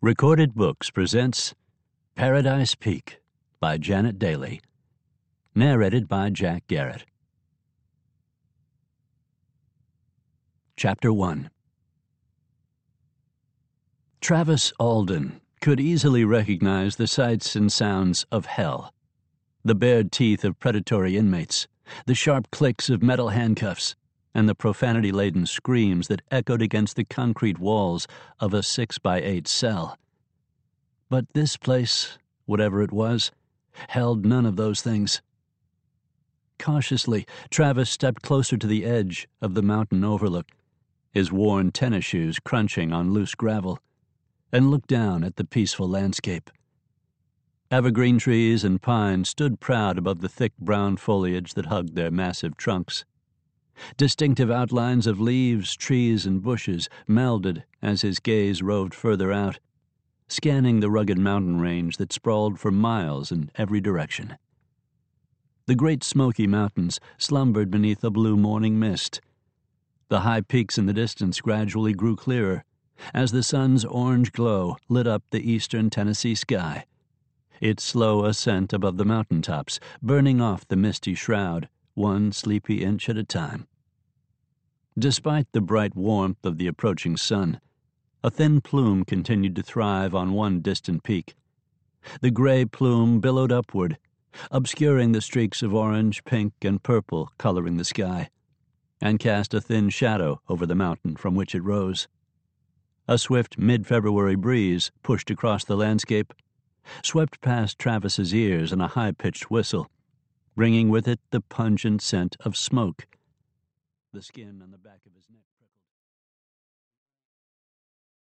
Recorded Books presents Paradise Peak by Janet Daly. Narrated by Jack Garrett. Chapter 1. Travis Alden could easily recognize the sights and sounds of hell. The bared teeth of predatory inmates, the sharp clicks of metal handcuffs, and the profanity-laden screams that echoed against the concrete walls of a 6x8 cell. But this place, whatever it was, held none of those things. Cautiously, Travis stepped closer to the edge of the mountain overlook, his worn tennis shoes crunching on loose gravel, and looked down at the peaceful landscape. Evergreen trees and pines stood proud above the thick brown foliage that hugged their massive trunks. Distinctive outlines of leaves, trees, and bushes melded as his gaze roved further out, scanning the rugged mountain range that sprawled for miles in every direction. The Great Smoky Mountains slumbered beneath a blue morning mist. The high peaks in the distance gradually grew clearer as the sun's orange glow lit up the eastern Tennessee sky, its slow ascent above the mountaintops burning off the misty shroud, one sleepy inch at a time. Despite the bright warmth of the approaching sun, a thin plume continued to thrive on one distant peak. The gray plume billowed upward, obscuring the streaks of orange, pink, and purple coloring the sky, and cast a thin shadow over the mountain from which it rose. A swift mid-February breeze pushed across the landscape, swept past Travis's ears in a high-pitched whistle, bringing with it the pungent scent of smoke. The skin on the back of his neck prickled.